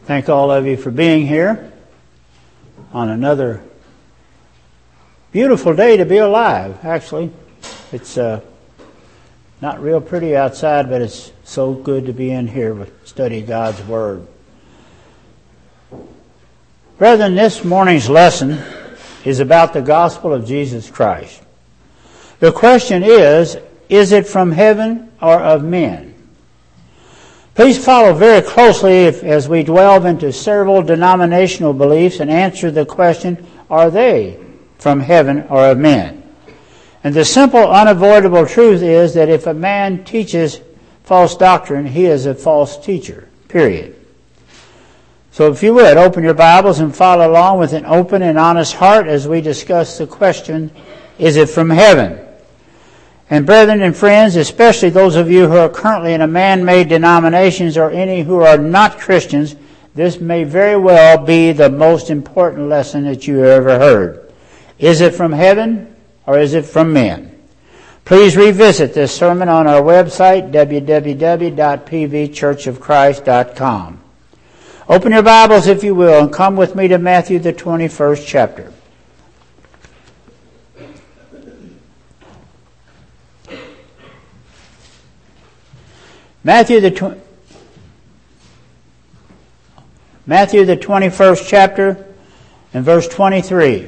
Thank all of you for being here on another beautiful day to be alive, actually. It's not real pretty outside, but it's so good to be in here to study God's Word. Brethren, this morning's lesson is about the gospel of Jesus Christ. The question is it from heaven or of men? Please follow very closely as we delve into several denominational beliefs and answer the question, are they from heaven or of men? And the simple, unavoidable truth is that if a man teaches false doctrine, he is a false teacher, period. So if you would, open your Bibles and follow along with an open and honest heart as we discuss the question, is it from heaven? And brethren and friends, especially those of you who are currently in a man-made denominations or any who are not Christians, this may very well be the most important lesson that you ever heard. Is it from heaven or is it from men? Please revisit this sermon on our website, www.pvchurchofchrist.com. Open your Bibles, if you will, and come with me to Matthew, the 21st chapter. Matthew the 21st chapter and verse 23.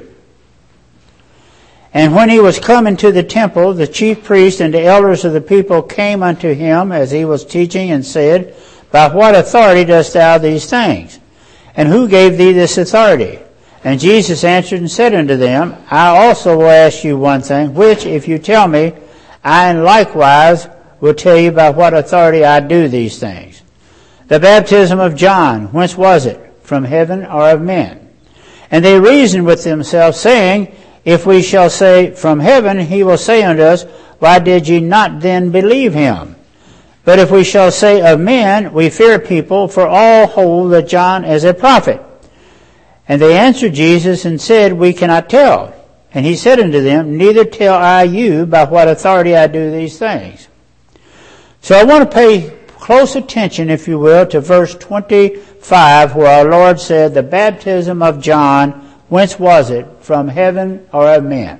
And when he was come into the temple, the chief priests and the elders of the people came unto him as he was teaching and said, by what authority dost thou these things? And who gave thee this authority? And Jesus answered and said unto them, I also will ask you one thing, which if you tell me, I in likewise will tell you by what authority I do these things. The baptism of John, whence was it? From heaven or of men? And they reasoned with themselves, saying, if we shall say from heaven, he will say unto us, why did ye not then believe him? But if we shall say of men, we fear people, for all hold that John is a prophet. And they answered Jesus and said, we cannot tell. And he said unto them, neither tell I you by what authority I do these things. So I want to pay close attention, if you will, to verse 25, where our Lord said, the baptism of John, whence was it? From heaven or of men?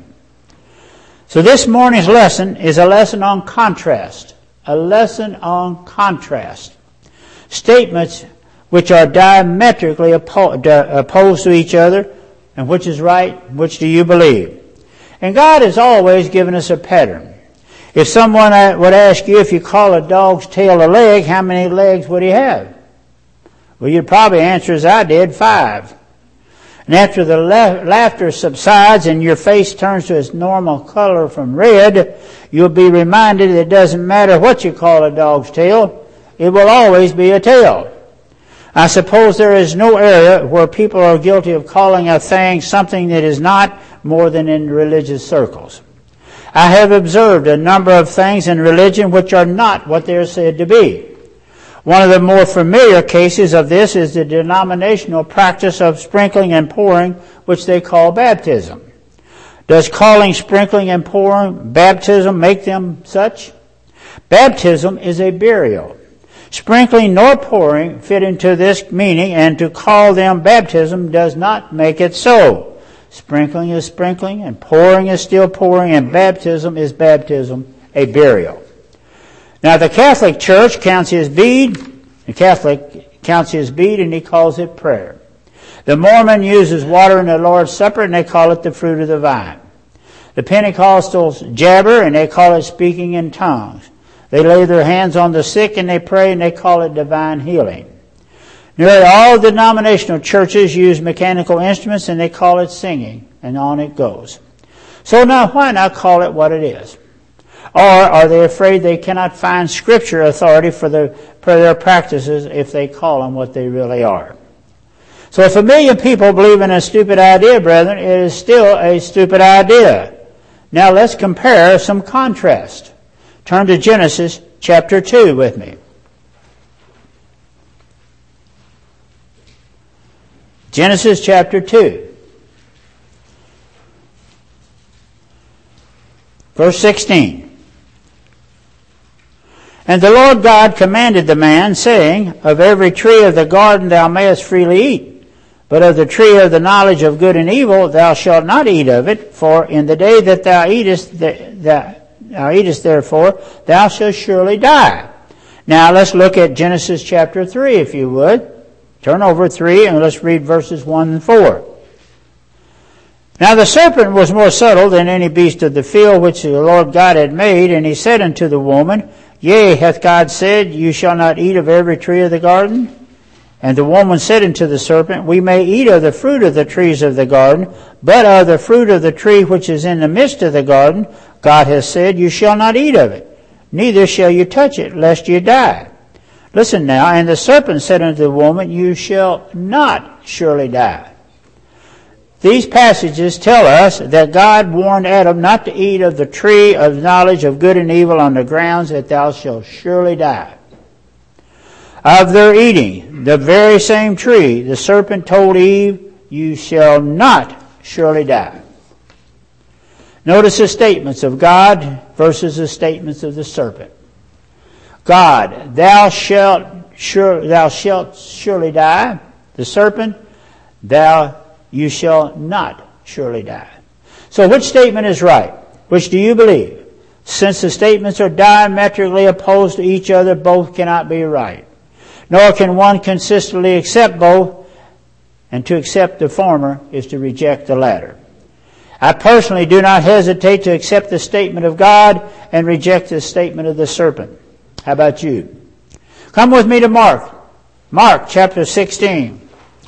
So this morning's lesson is a lesson on contrast. A lesson on contrast. Statements which are diametrically opposed to each other, and which is right, which do you believe? And God has always given us a pattern. If someone would ask you if you call a dog's tail a leg, how many legs would he have? Well, you'd probably answer as I did, 5. And after the laughter subsides and your face turns to its normal color from red, you'll be reminded that it doesn't matter what you call a dog's tail, it will always be a tail. I suppose there is no area where people are guilty of calling a thing something that is not, more than in religious circles. I have observed a number of things in religion which are not what they are said to be. One of the more familiar cases of this is the denominational practice of sprinkling and pouring, which they call baptism. Does calling, sprinkling, and pouring baptism make them such? Baptism is a burial. Sprinkling nor pouring fit into this meaning, and to call them baptism does not make it so. Sprinkling is sprinkling, and pouring is still pouring, and baptism is baptism, a burial. Now the Catholic Church counts his bead, the Catholic counts his bead and he calls it prayer. The Mormon uses water in the Lord's Supper and they call it the fruit of the vine. The Pentecostals jabber and they call it speaking in tongues. They lay their hands on the sick and they pray and they call it divine healing. Nearly all denominational churches use mechanical instruments and they call it singing, and on it goes. So now why not call it what it is? Or are they afraid they cannot find Scripture authority for their practices if they call them what they really are? So if 1 million people believe in a stupid idea, brethren, it is still a stupid idea. Now let's compare some contrast. Turn to Genesis chapter 2 with me. Genesis chapter 2. Verse 16. And the Lord God commanded the man, saying, Of every tree of the garden thou mayest freely eat, but of the tree of the knowledge of good and evil thou shalt not eat of it, for in the day that thou eatest therefore, thou shalt surely die. Now let's look at Genesis chapter 3, if you would. Turn over 3 and let's read verses 1 and 4. Now the serpent was more subtle than any beast of the field which the Lord God had made, and he said unto the woman, Yea, hath God said, You shall not eat of every tree of the garden? And the woman said unto the serpent, We may eat of the fruit of the trees of the garden, but of the fruit of the tree which is in the midst of the garden, God hath said, You shall not eat of it, neither shall you touch it, lest you die. Listen now, and the serpent said unto the woman, You shall not surely die. These passages tell us that God warned Adam not to eat of the tree of knowledge of good and evil on the grounds that thou shalt surely die. Of their eating, the very same tree, the serpent told Eve, You shall not surely die. Notice the statements of God versus the statements of the serpent. God, thou shalt surely die. The serpent, you shall not surely die. So which statement is right? Which do you believe? Since the statements are diametrically opposed to each other, both cannot be right. Nor can one consistently accept both, and to accept the former is to reject the latter. I personally do not hesitate to accept the statement of God and reject the statement of the serpent. How about you? Come with me to Mark. Mark chapter 16.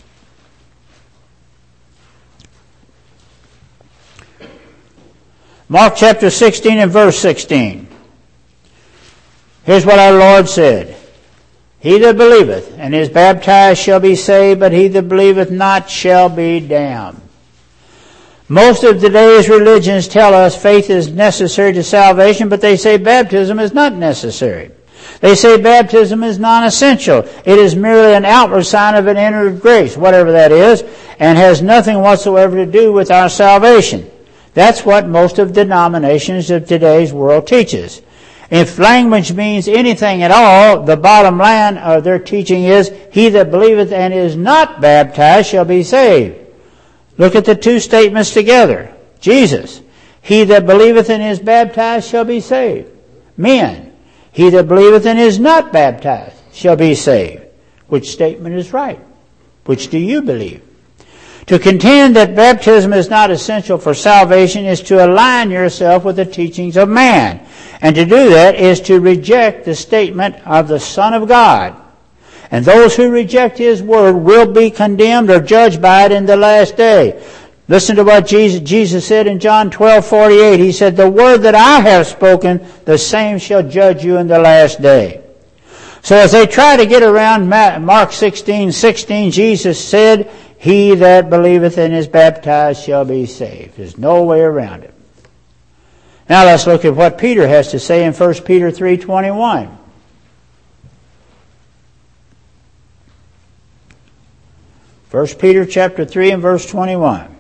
Mark chapter 16 and verse 16. Here's what our Lord said. He that believeth and is baptized shall be saved, but he that believeth not shall be damned. Most of today's religions tell us faith is necessary to salvation, but they say baptism is not necessary. They say baptism is non-essential. It is merely an outward sign of an inner grace, whatever that is, and has nothing whatsoever to do with our salvation. That's what most of the denominations of today's world teaches. If language means anything at all, the bottom line of their teaching is, He that believeth and is not baptized shall be saved. Look at the two statements together. Jesus, he that believeth and is baptized shall be saved. Men, he that believeth and is not baptized shall be saved. Which statement is right? Which do you believe? To contend that baptism is not essential for salvation is to align yourself with the teachings of man. And to do that is to reject the statement of the Son of God. And those who reject His word will be condemned or judged by it in the last day. Listen to what Jesus said in John 12:48. He said, The word that I have spoken, the same shall judge you in the last day. So as they try to get around Mark 16:16, Jesus said, He that believeth and is baptized shall be saved. There's no way around it. Now let's look at what Peter has to say in 1 Peter 3:21. 1 Peter chapter 3 and verse 21.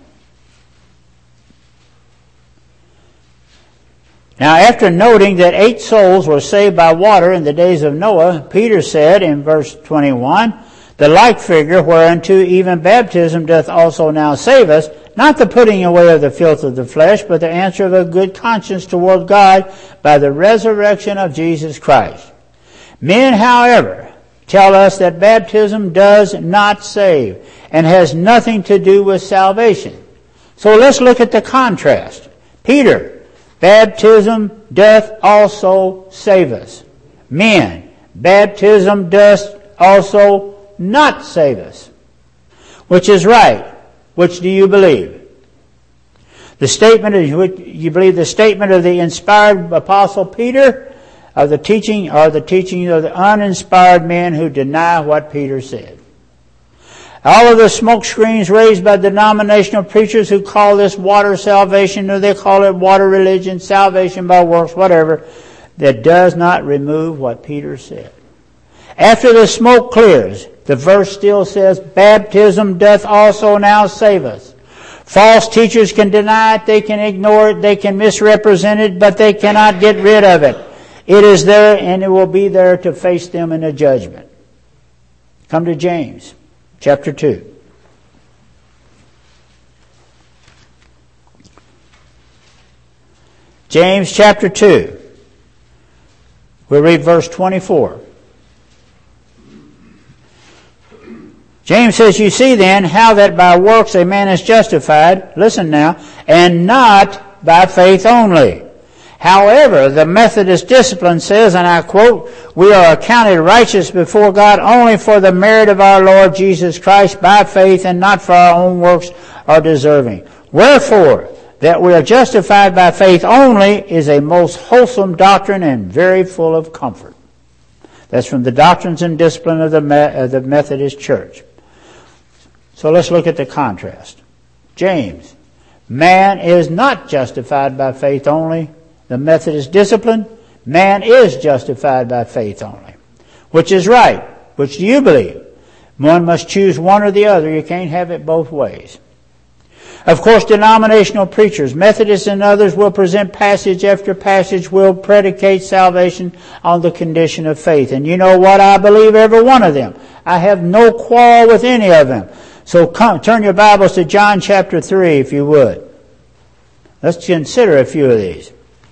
Now after noting that 8 souls were saved by water in the days of Noah, Peter said in verse 21, The like figure whereunto even baptism doth also now save us, not the putting away of the filth of the flesh, but the answer of a good conscience toward God by the resurrection of Jesus Christ. Men, however, tell us that baptism does not save and has nothing to do with salvation. So let's look at the contrast. Peter, baptism doth also save us. Men, baptism doth also not save us. Which is right? Which do you believe? The statement of you believe the statement of the inspired apostle Peter, of the teaching, or the teaching of the uninspired men who deny what Peter said. All of the smoke screens raised by denominational preachers who call this water salvation, or they call it water religion, salvation by works, whatever, that does not remove what Peter said. After the smoke clears, the verse still says, Baptism doth also now save us. False teachers can deny it, they can ignore it, they can misrepresent it, but they cannot get rid of it. It is there and it will be there to face them in a judgment. Come to James, chapter 2. James chapter 2. We'll read verse 24. James says, you see then how that by works a man is justified, listen now, and not by faith only. However, the Methodist discipline says, and I quote, we are accounted righteous before God only for the merit of our Lord Jesus Christ by faith and not for our own works or deserving. Wherefore, that we are justified by faith only is a most wholesome doctrine and very full of comfort. That's from the Doctrines and Discipline of the Methodist Church. So let's look at the contrast. James, man is not justified by faith only. The Methodist discipline, man is justified by faith only. Which is right? Which do you believe? One must choose one or the other. You can't have it both ways. Of course, denominational preachers, Methodists and others, will present passage after passage, will predicate salvation on the condition of faith. And you know what? I believe every one of them. I have no quarrel with any of them. So turn your Bibles to John chapter 3, if you would. Let's consider a few of these.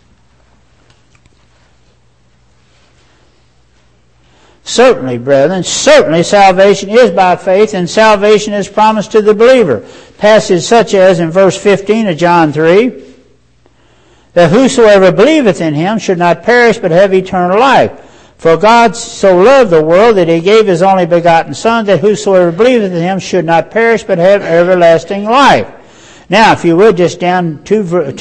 Certainly, brethren, certainly salvation is by faith, and salvation is promised to the believer. Passage such as in verse 15 of John 3, that whosoever believeth in him should not perish but have eternal life. For God so loved the world that he gave his only begotten Son, that whosoever believeth in him should not perish but have everlasting life. Now, if you would, just down two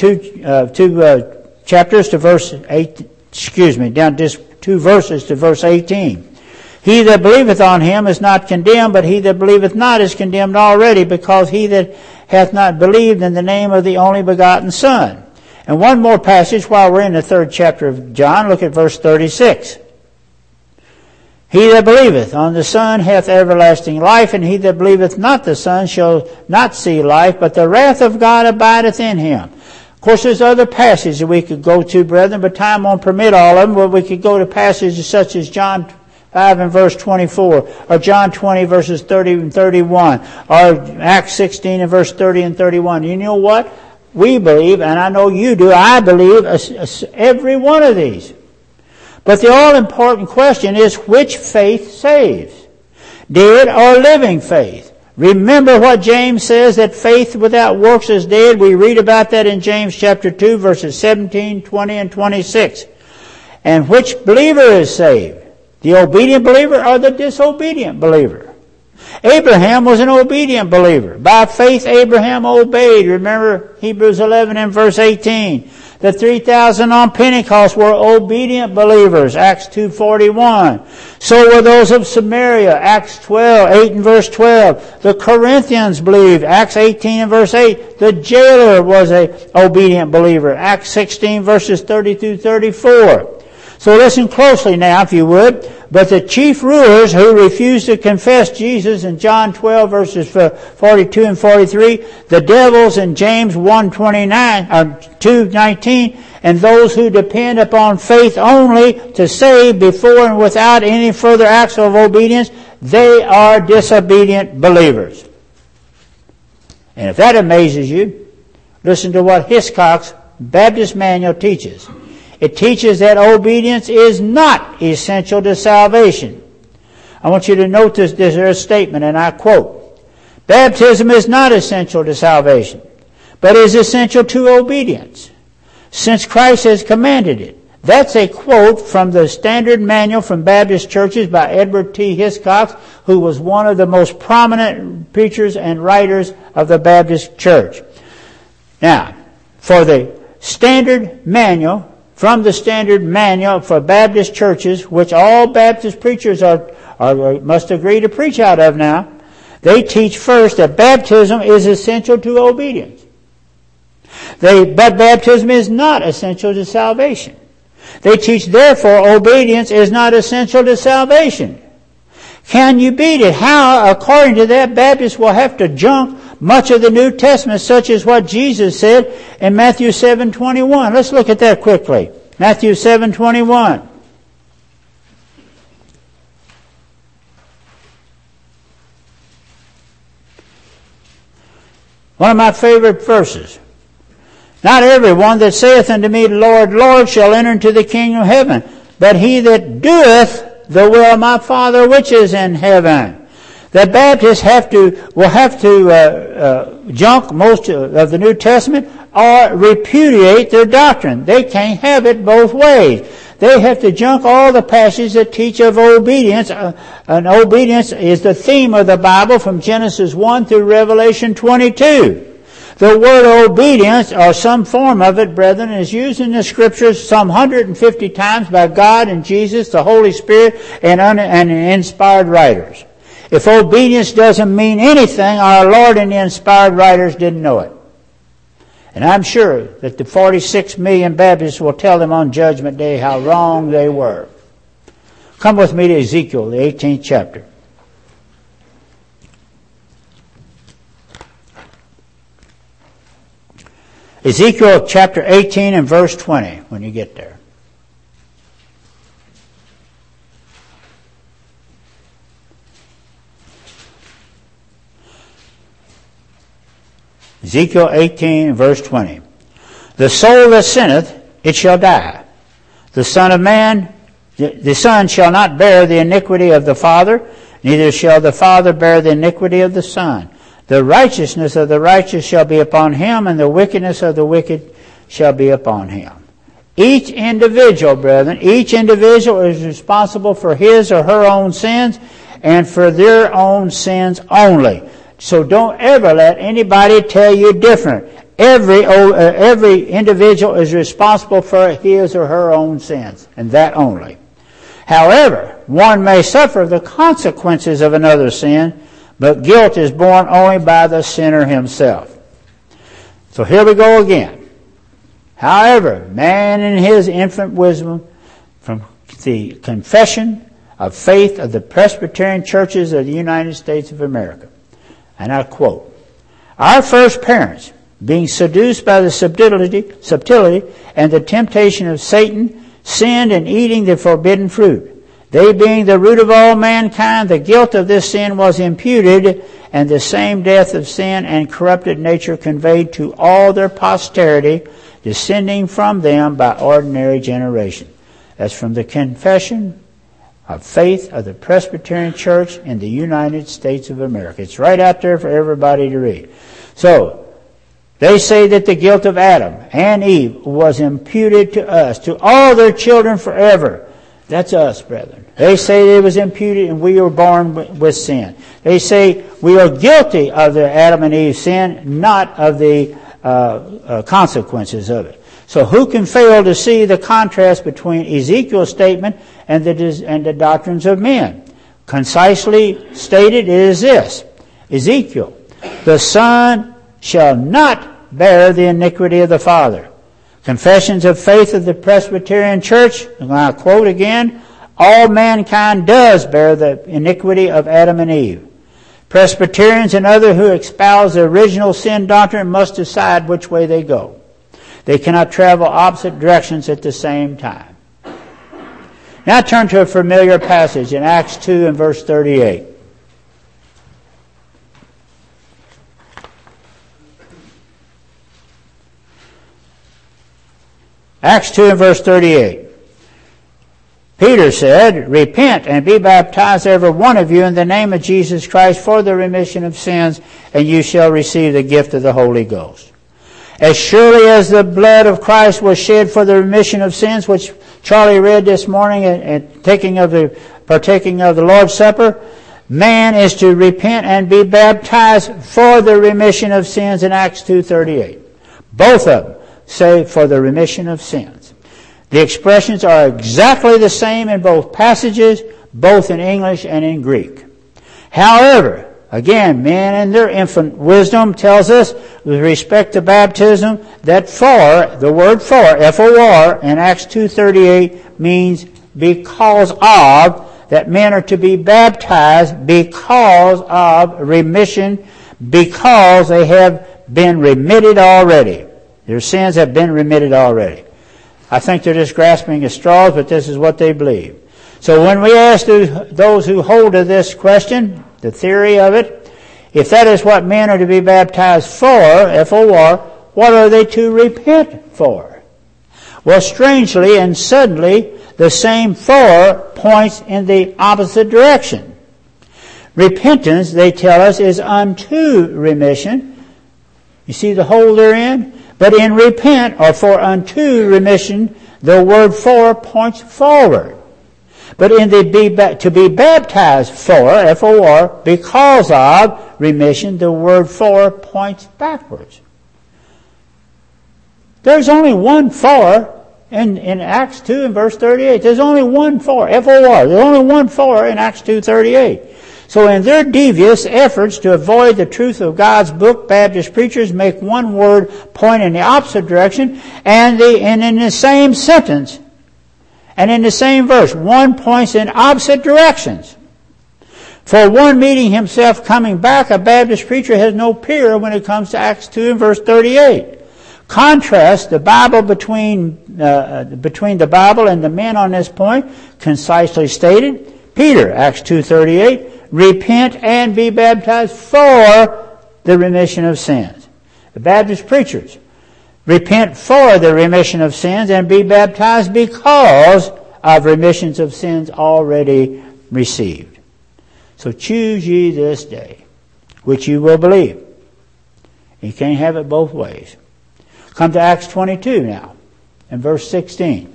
chapters to verse 8, down just 2 verses to verse 18. He that believeth on him is not condemned, but he that believeth not is condemned already, because he that hath not believed in the name of the only begotten Son. And one more passage while we're in the 3rd chapter of John. Look at verse 36. He that believeth on the Son hath everlasting life, and he that believeth not the Son shall not see life, but the wrath of God abideth in him. Of course, there's other passages that we could go to, brethren, but time won't permit all of them. But we could go to passages such as John 5 and verse 24, or John 20 verses 30 and 31, or Acts 16 and verse 30 and 31. You know what? We believe, and I know you do, I believe every one of these. But the all-important question is, which faith saves? Dead or living faith? Remember what James says, that faith without works is dead. We read about that in James chapter 2, verses 17, 20, and 26. And which believer is saved? The obedient believer or the disobedient believer? Abraham was an obedient believer. By faith Abraham obeyed. Remember Hebrews 11 and verse 18. The 3,000 on Pentecost were obedient believers, Acts 2:41. So were those of Samaria, Acts 8 and verse 12. The Corinthians believed, Acts 18 and verse 8. The jailer was an obedient believer, Acts 16 verses 30 through 34. So listen closely now, if you would. But the chief rulers who refused to confess Jesus in John 12 verses 42 and 43, the devils in James 2:19, and those who depend upon faith only to save before and without any further acts of obedience, they are disobedient believers. And if that amazes you, listen to what Hiscock's Baptist Manual teaches. It teaches that obedience is not essential to salvation. I want you to note this statement, and I quote, baptism is not essential to salvation, but is essential to obedience, since Christ has commanded it. That's a quote from the Standard Manual from Baptist Churches by Edward T. Hiscock, who was one of the most prominent preachers and writers of the Baptist Church. Now, for the Standard Manual, from the Standard Manual for Baptist churches, which all Baptist preachers must agree to preach out of now, they teach first that baptism is essential to obedience. But baptism is not essential to salvation. They teach, therefore, obedience is not essential to salvation. Can you beat it? How, according to that, Baptists will have to junk much of the New Testament, such as what Jesus said in Matthew 7:21. Let's look at that quickly. Matthew 7:21. One of my favorite verses. Not everyone that saith unto me, Lord, Lord, shall enter into the kingdom of heaven, but he that doeth the will of my Father which is in heaven. The Baptists will have to junk most of the New Testament or repudiate their doctrine. They can't have it both ways. They have to junk all the passages that teach of obedience. And obedience is the theme of the Bible from Genesis 1 through Revelation 22. The word obedience, or some form of it, brethren, is used in the Scriptures some 150 times by God and Jesus, the Holy Spirit, and inspired writers. If obedience doesn't mean anything, our Lord and the inspired writers didn't know it. And I'm sure that the 46 million Baptists will tell them on Judgment Day how wrong they were. Come with me to Ezekiel, the 18th chapter. Ezekiel chapter 18 and verse 20, when you get there. Ezekiel 18 verse 20. The soul that sinneth, it shall die. The Son of Man, the Son shall not bear the iniquity of the Father, neither shall the Father bear the iniquity of the Son. The righteousness of the righteous shall be upon him, and the wickedness of the wicked shall be upon him. Each individual, brethren, each individual is responsible for his or her own sins, and for their own sins only. So don't ever let anybody tell you different. Every individual is responsible for his or her own sins, and that only. However, one may suffer the consequences of another's sin, but guilt is borne only by the sinner himself. So here we go again. However, man in his infinite wisdom, from the Confession of Faith of the Presbyterian Churches of the United States of America, and I quote, our first parents, being seduced by the subtlety and the temptation of Satan, sinned in eating the forbidden fruit. They being the root of all mankind, the guilt of this sin was imputed, and the same death of sin and corrupted nature conveyed to all their posterity, descending from them by ordinary generation. That's from the Confession of Faith of the Presbyterian Church in the United States of America. It's right out there for everybody to read. So, they say that the guilt of Adam and Eve was imputed to us, to all their children forever. That's us, brethren. They say it was imputed and we were born with sin. They say we are guilty of the Adam and Eve sin, not of the consequences of it. So who can fail to see the contrast between Ezekiel's statement and the doctrines of men? Concisely stated, it is this. Ezekiel, the Son shall not bear the iniquity of the Father. Confessions of Faith of the Presbyterian Church, I'm going to quote again, all mankind does bear the iniquity of Adam and Eve. Presbyterians and others who espouse the original sin doctrine must decide which way they go. They cannot travel opposite directions at the same time. Now turn to a familiar passage in Acts 2 and verse 38. Acts 2 and verse 38. Peter said, repent and be baptized every one of you in the name of Jesus Christ for the remission of sins, and you shall receive the gift of the Holy Ghost. As surely as the blood of Christ was shed for the remission of sins, which Charlie read this morning at partaking of the Lord's Supper, man is to repent and be baptized for the remission of sins in Acts 2:38. Both of them say for the remission of sins. The expressions are exactly the same in both passages, both in English and in Greek. However, again, men in their infinite wisdom tells us with respect to baptism that for, the word for, F-O-R, in Acts 2:38 means because of, that men are to be baptized because of remission, because they have been remitted already. Their sins have been remitted already. I think they're just grasping at straws, but this is what they believe. So when we ask those who hold to this question, the theory of it, if that is what men are to be baptized for, F-O-R, what are they to repent for? Well, strangely and suddenly, the same for points in the opposite direction. Repentance, they tell us, is unto remission. You see the hole they're in? But in repent, or for unto remission, the word for points forward. But in the to be baptized for, F-O-R, because of remission, the word for points backwards. There's only one for in Acts 2 and verse 38. There's only one for, F-O-R. There's only one for in Acts 2:38. So in their devious efforts to avoid the truth of God's book, Baptist preachers make one word point in the opposite direction, and in the same sentence, and in the same verse, one points in opposite directions. For one meeting himself coming back, a Baptist preacher has no peer when it comes to Acts 2 and verse 38. Contrast the Bible between the Bible and the men on this point, concisely stated. Peter, Acts 2:38, repent and be baptized for the remission of sins. The Baptist preachers, repent for the remission of sins and be baptized because of remissions of sins already received. So choose ye this day which you will believe. You can't have it both ways. Come to Acts 22 now, in verse 16.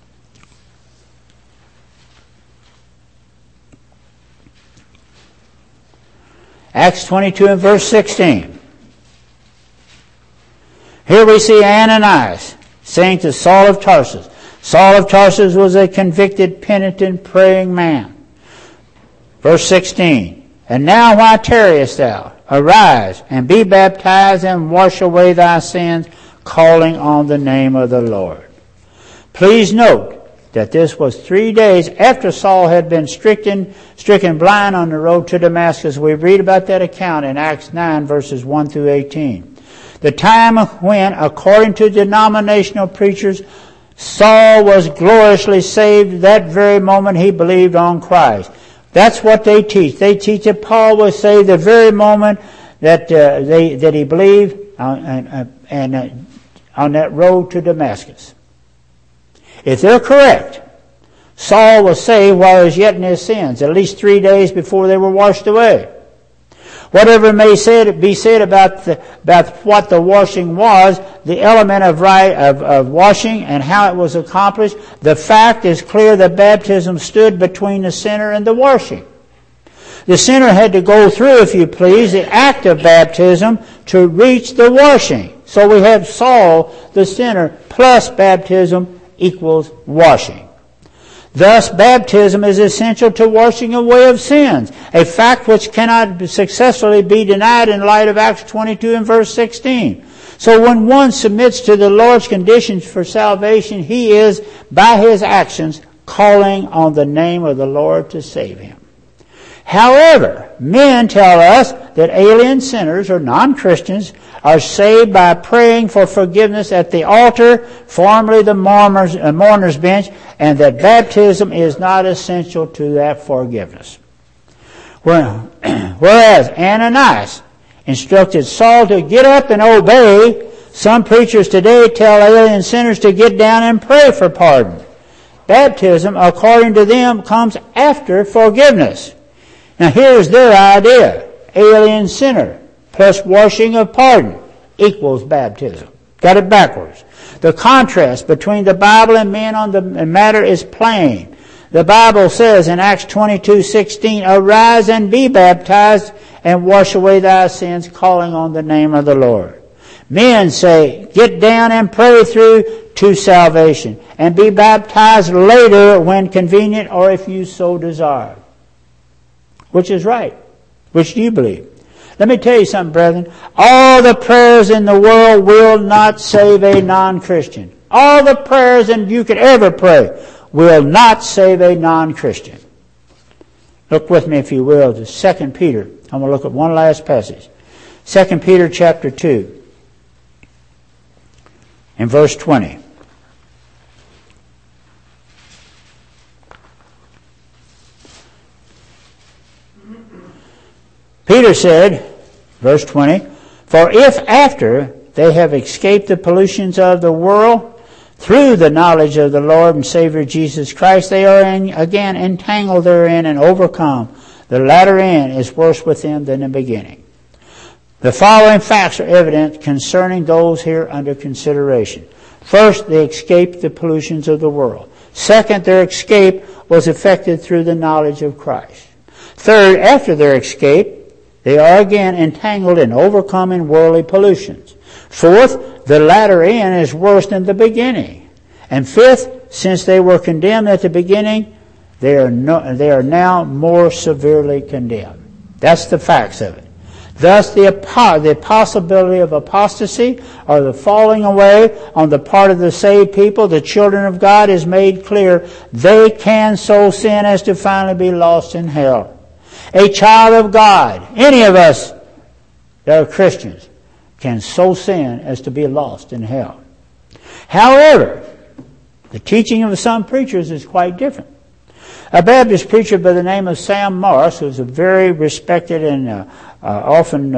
Acts 22 and verse 16. Here we see Ananias saying to Saul of Tarsus. Saul of Tarsus was a convicted, penitent, praying man. Verse 16. And now why tarriest thou? Arise and be baptized and wash away thy sins, calling on the name of the Lord. Please note that this was 3 days after Saul had been stricken blind on the road to Damascus. We read about that account in Acts 9, verses 1 through 18. The time when, according to denominational preachers, Saul was gloriously saved that very moment he believed on Christ. That's what they teach. They teach that Paul was saved the very moment that he believed on that road to Damascus. If they're correct, Saul was saved while he was yet in his sins, at least 3 days before they were washed away. Whatever may be said about what the washing was, the element of washing and how it was accomplished, the fact is clear that baptism stood between the sinner and the washing. The sinner had to go through, if you please, the act of baptism to reach the washing. So we have Saul, the sinner, plus baptism equals washing. Thus, baptism is essential to washing away of sins, a fact which cannot successfully be denied in light of Acts 22 and verse 16. So when one submits to the Lord's conditions for salvation, he is, by his actions, calling on the name of the Lord to save him. However, men tell us that alien sinners or non-Christians are saved by praying for forgiveness at the altar, formerly the mourner's bench, and that baptism is not essential to that forgiveness. Whereas Ananias instructed Saul to get up and obey, some preachers today tell alien sinners to get down and pray for pardon. Baptism, according to them, comes after forgiveness. Now here's their idea. Alien sinner plus washing of pardon equals baptism. Got it backwards. The contrast between the Bible and men on the matter is plain. The Bible says in Acts 22:16, arise and be baptized and wash away thy sins, calling on the name of the Lord. Men say, get down and pray through to salvation and be baptized later when convenient or if you so desire. Which is right? Which do you believe? Let me tell you something, brethren. All the prayers in the world will not save a non-Christian. All the prayers that you could ever pray will not save a non-Christian. Look with me, if you will, to 2 Peter. I'm going to look at one last passage. 2 Peter chapter 2 and verse 20. Peter said, verse 20, "For if after they have escaped the pollutions of the world, through the knowledge of the Lord and Savior Jesus Christ, they are again entangled therein and overcome, the latter end is worse with them than the beginning." The following facts are evident concerning those here under consideration. First, they escaped the pollutions of the world. Second, their escape was effected through the knowledge of Christ. Third, after their escape, they are again entangled and overcome in worldly pollutions. Fourth, the latter end is worse than the beginning. And fifth, since they were condemned at the beginning, they are now more severely condemned. That's the facts of it. Thus, the possibility of apostasy or the falling away on the part of the saved people, the children of God, is made clear. They can so sin as to finally be lost in hell. A child of God, any of us that are Christians, can so sin as to be lost in hell. However, the teaching of some preachers is quite different. A Baptist preacher by the name of Sam Morris, who's a very respected and often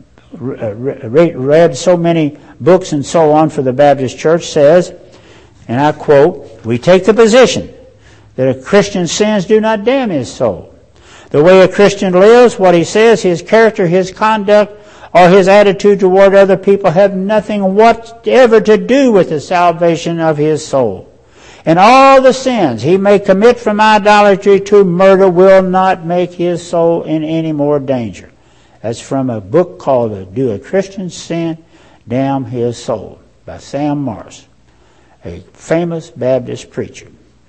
read so many books and so on for the Baptist church, says, and I quote, "We take the position that a Christian's sins do not damn his soul. The way a Christian lives, what he says, his character, his conduct, or his attitude toward other people have nothing whatever to do with the salvation of his soul. And all the sins he may commit from idolatry to murder will not make his soul in any more danger." That's from a book called "Do a Christian Sin Damn His Soul" by Sam Morris, a famous Baptist preacher.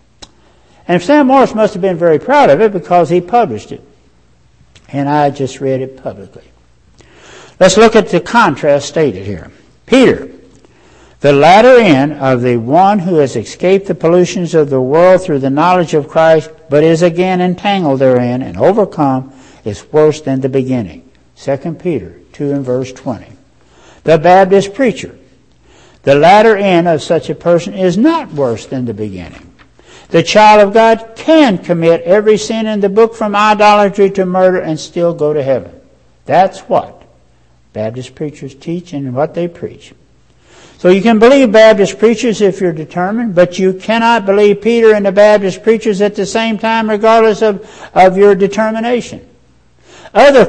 And Sam Morris must have been very proud of it because he published it. And I just read it publicly. Let's look at the contrast stated here. Peter, the latter end of the one who has escaped the pollutions of the world through the knowledge of Christ, but is again entangled therein and overcome, is worse than the beginning. 2 Peter 2 and verse 20. The Baptist preacher, the latter end of such a person is not worse than the beginning. The child of God can commit every sin in the book from idolatry to murder and still go to heaven. That's what Baptist preachers teach and what they preach. So you can believe Baptist preachers if you're determined, but you cannot believe Peter and the Baptist preachers at the same time regardless of your determination. Other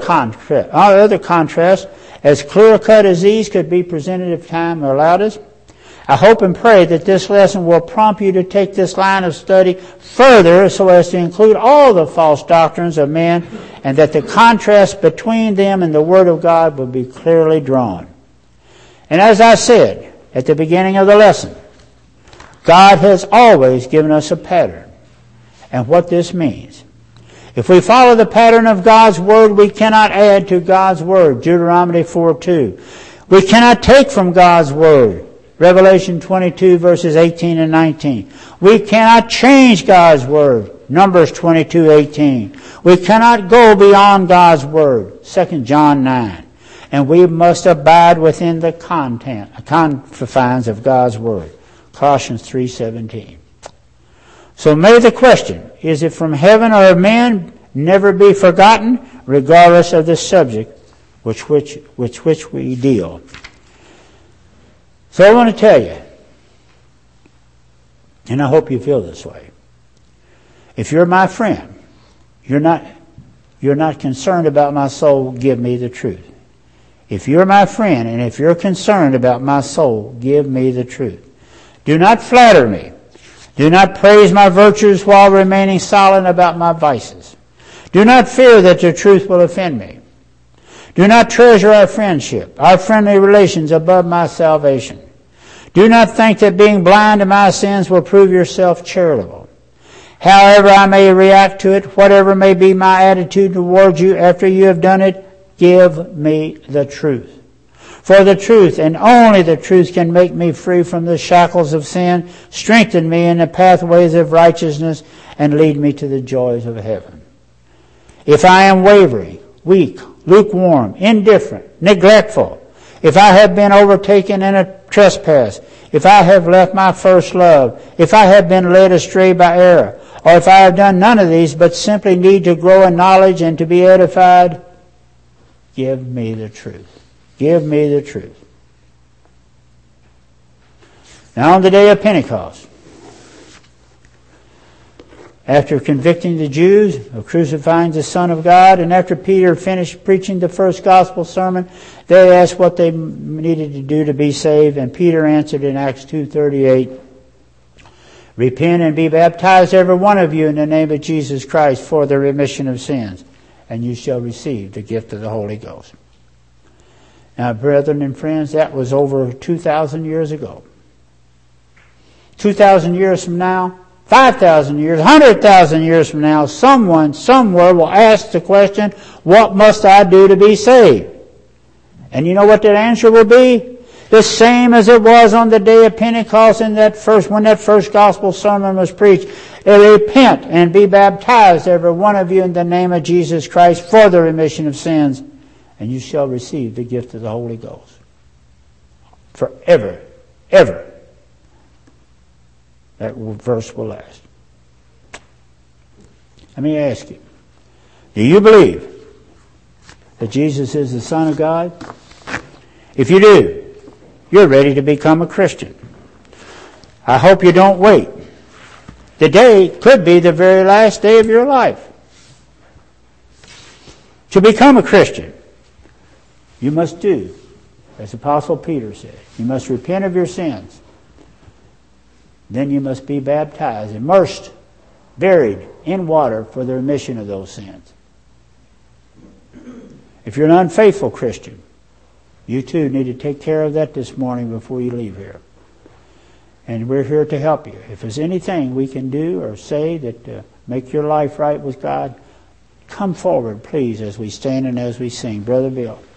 contrasts, as clear-cut as these, could be presented if time allowed us. I hope and pray that this lesson will prompt you to take this line of study further so as to include all the false doctrines of men, and that the contrast between them and the Word of God will be clearly drawn. And as I said at the beginning of the lesson, God has always given us a pattern. And what this means. If we follow the pattern of God's Word, we cannot add to God's Word. Deuteronomy 4:2. We cannot take from God's Word. Revelation 22 verses 18 and 19. We cannot change God's Word. Numbers 22:18. We cannot go beyond God's Word. 2 John 9. And we must abide within the confines of God's Word. Colossians 3:17. So may the question, is it from heaven or of men, never be forgotten, regardless of the subject with which we deal. So I want to tell you, and I hope you feel this way, if you're my friend, you're not concerned about my soul, give me the truth. If you're my friend and if you're concerned about my soul, give me the truth. Do not flatter me. Do not praise my virtues while remaining silent about my vices. Do not fear that the truth will offend me. Do not treasure our friendship, our friendly relations above my salvation. Do not think that being blind to my sins will prove yourself charitable. However I may react to it, whatever may be my attitude towards you after you have done it, give me the truth. For the truth, and only the truth, can make me free from the shackles of sin, strengthen me in the pathways of righteousness, and lead me to the joys of heaven. If I am wavering, weak, lukewarm, indifferent, neglectful, if I have been overtaken in a trespass, if I have left my first love, if I have been led astray by error, or if I have done none of these but simply need to grow in knowledge and to be edified, Give me the truth. Give me the truth. Now on the day of Pentecost, after convicting the Jews of crucifying the Son of God, and after Peter finished preaching the first gospel sermon, they asked what they needed to do to be saved, and Peter answered in Acts 2:38, repent and be baptized, every one of you, in the name of Jesus Christ for the remission of sins, and you shall receive the gift of the Holy Ghost. Now, brethren and friends, that was over 2,000 years ago. 2,000 years from now, 5,000 years, 100,000 years from now, someone somewhere will ask the question, what must I do to be saved? And you know what that answer will be? The same as it was on the day of Pentecost when that first gospel sermon was preached. Repent and be baptized, every one of you, in the name of Jesus Christ for the remission of sins, and you shall receive the gift of the Holy Ghost. Forever, ever. That verse will last. Let me ask you, do you believe that Jesus is the Son of God? If you do, you're ready to become a Christian. I hope you don't wait. The day could be the very last day of your life. To become a Christian, you must do, as Apostle Peter said, you must repent of your sins. Then you must be baptized, immersed, buried in water for the remission of those sins. If you're an unfaithful Christian, you too need to take care of that this morning before you leave here. And we're here to help you. If there's anything we can do or say that make your life right with God, come forward, please, as we stand and as we sing. Brother Bill.